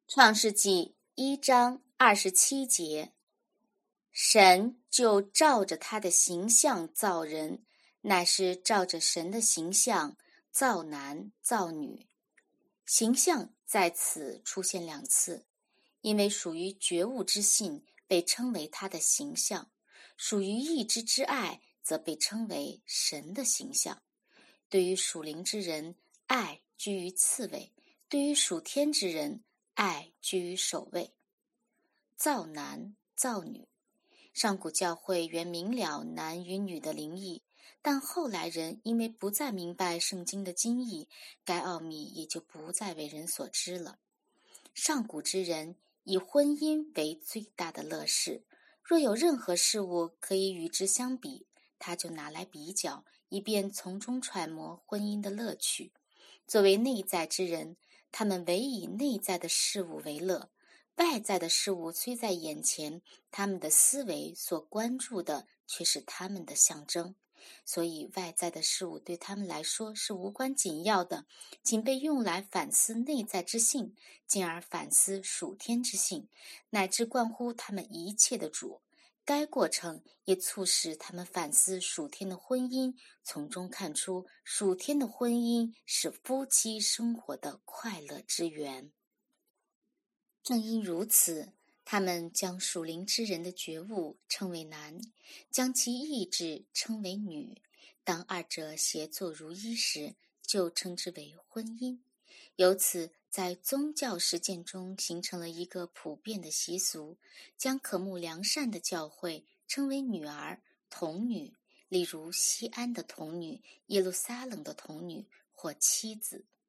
创世纪1章27节，神就照着他的形象造人，乃是照着神的形象造男造女。形象在此出现2次，因为属于觉悟之性被称为他的形象，属于意志之爱则被称为神的形象。对于属灵之人，爱居于次位；对于属天之人，爱居于首位。造男造女，上古教会原明了男与女的灵异，但后来人因为不再明白圣经的经义，该奥秘也就不再为人所知了。上古之人以婚姻为最大的乐事，若有任何事物可以与之相比，他就拿来比较，以便从中揣摩婚姻的乐趣。作为内在之人，他们唯以内在的事物为乐，外在的事物虽在眼前，他们的思维所关注的却是他们的象征。所以外在的事物对他们来说是无关紧要的，仅被用来反思内在之性，进而反思属天之性，乃至关乎他们一切的主。该过程也促使他们反思属天的婚姻，从中看出属天的婚姻是夫妻生活的快乐之源。正因如此，他们将属灵之人的觉悟称为男，将其意志称为女。当二者协作如一时，就称之为婚姻。由此在宗教实践中形成了一个普遍的习俗，将渴慕良善的教会称为女儿、童女，例如西安的童女、耶路撒冷的童女或妻子。